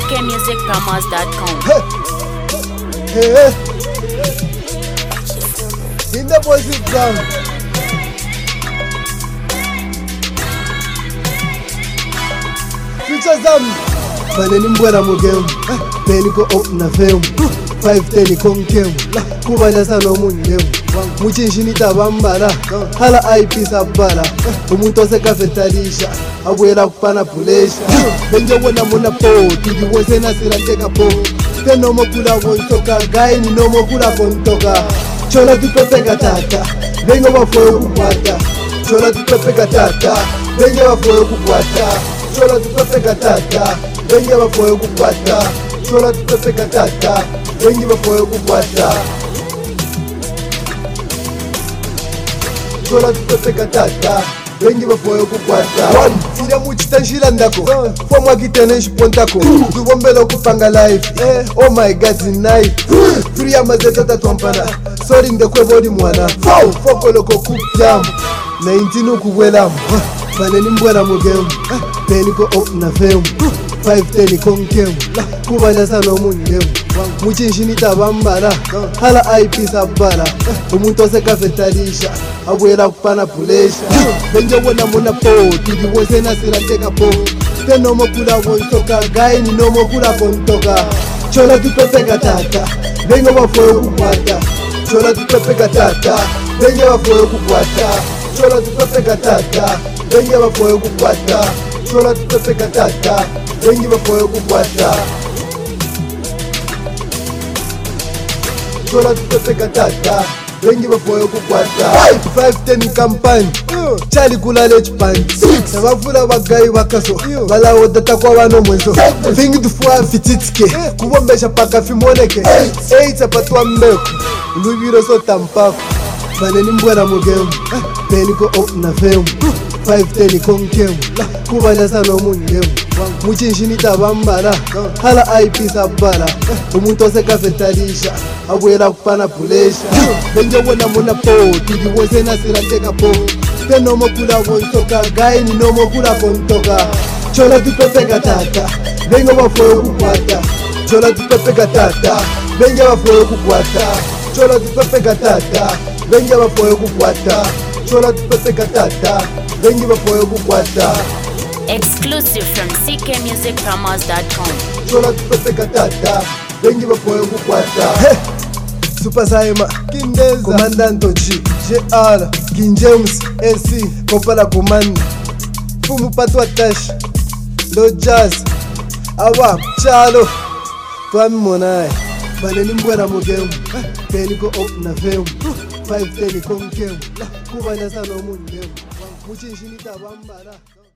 ckmusicpromos.com. Hey. In the boys is down. Future Zam. Baneni mbwela mugemu. Peni ko up na film. 510 konkem. Kubanya sana omunyemu. Muchinshini tabambala. Hala IP sabala. Umuntu osekafetalisha. Abwela kupana pulesha. Benje wona muna po. Tidi wose nasira teka po. Teno mokula wontoka. Gaini no mokula kontoka. Chola tupepeka tata. Benga wafoyo kukwata. Chola tupepeka tata. Benga wafoyo kukwata. Chola tupepeka tata. Benga wafoyo kukwata. Chola tupepeka tata. Benga wafoyo kukwata. Chola tupepeka tata. Bengi bafoyo kukwata. Sida muchitanshila ndako. Fomwa kitene shipontako. Tubombelo kupanga life. Oh my God tonight. Free amazeta tatompana. Sorry ndekwe body mwana. Foko loko kupyamu. 19 ukuwelamu. Baneni mbwela mugemu. Peni ko up na film. 510 konkemu. Kubanya sana omunyemu. Muchinshini tabambala. Hala IP sabala. Umuntu osekafetalisha. Abwela kupana pulesha. Benje wona muna po. Tidi wose nasira teka po. Teno mokula wontoka. Gaini no mokula kontoka. Chola tupepeka tata. Benga wafoyo kukwata. Chola tupepeka tata. Benga wafoyo kukwata. Chola tupepeka tata. Benga wafoyo kukwata. Chola tupepeka tata. Benga wafoyo kukwata. Chola tupepeka tata. Bengi bafoyo kukwata. 510 campaign. Chali kulale chipanti. Nabafuna bagayi bakaso. Balawo data kwa bano mwenso. Vingi tufuwa fititike. Kubombesha paka fimoneke. 8 apatwa mbeko. Lubiro so tampako. Baneni mbwela mugemu. Peni ko up na film. 510 konkemu. Kubanya sana omunyemu. Muchinshini tabambala. Hala IP sabala. Umuntu osekafetalisha. Abwela kupana pulesha. Benje wona muna po. Tidi wose nasira teka po. Teno mokula wontoka. Gaini no mokula kontoka. Chola tupepeka tata. Benga wafoyo kukwata. Chola tupepeka tata. Benga wafoyo kukwata. Chola tupepeka tata. Benga wafoyo kukwata. Chola tupepeka tata. Benga wafoyo kukwata. Exclusive from ckmusicpromos.com. Chola tupepeka tata. Bengi bafoyo kukwata. Super Saima Kindeza Commandant G JR King James AC Kopala Command Fumu Patwa Tash Lo Jazz Awa Chalo Twami Monai Baneni mbwela mugemu Peni ko up na film 510 konkemu Kubanya sana omunyemu Muchinshini tabambala.